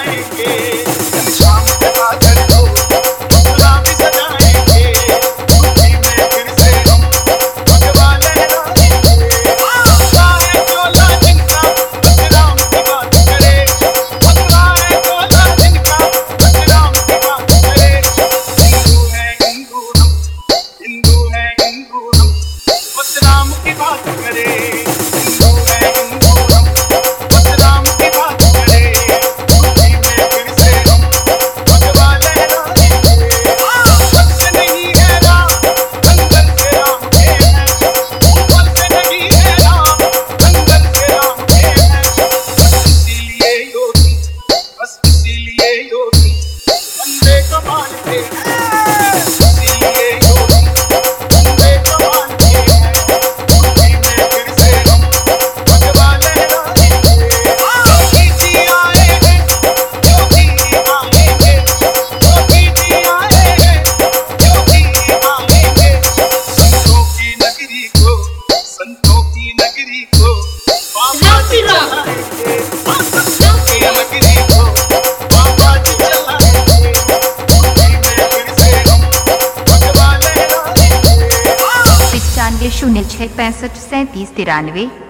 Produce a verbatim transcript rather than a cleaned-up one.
लहराएंगे, शाम के बादल को गुलाबी सजाएंगे, धरती में फिर से हम भगवा लहराएंगे। भगवा है चोला जिनका बस राम की बात करे, भगवा है चोला जिनका बस राम की बात करे। हिंदू है हिंदू हम, हिंदू है हिंदू हम, बस राम की बात करे। हिंदू है हिंदू हम, बस राम की बात करे, धरती में फिर से हम भगवा लहराएंगे। ऊपर से नहीं है राम, अंदर से राम के हैं, ऊपर से नहीं है राम, अंदर से राम के हैं। बस इसीलिए योगी, बस इसीलिए योगी बंदे कमाल के हैं, इसीलिए योगी बंदे कमाल के हैं, धरती में फिर से हम भगवा लहराएंगे। योगी जी आए हैं, योगी आएंगे, योगी जी आए हैं, योगी आएंगे। संतों की नगरी को, संतों की नगरी को बाबा जी चलाएंगे, संतों की नगरी को बाबा जी चलाएंगे, धरती में फिर से हम भगवा लहराएंगे। पिचानवे शून्य छः पैंसठ सैंतीस तिरानवे।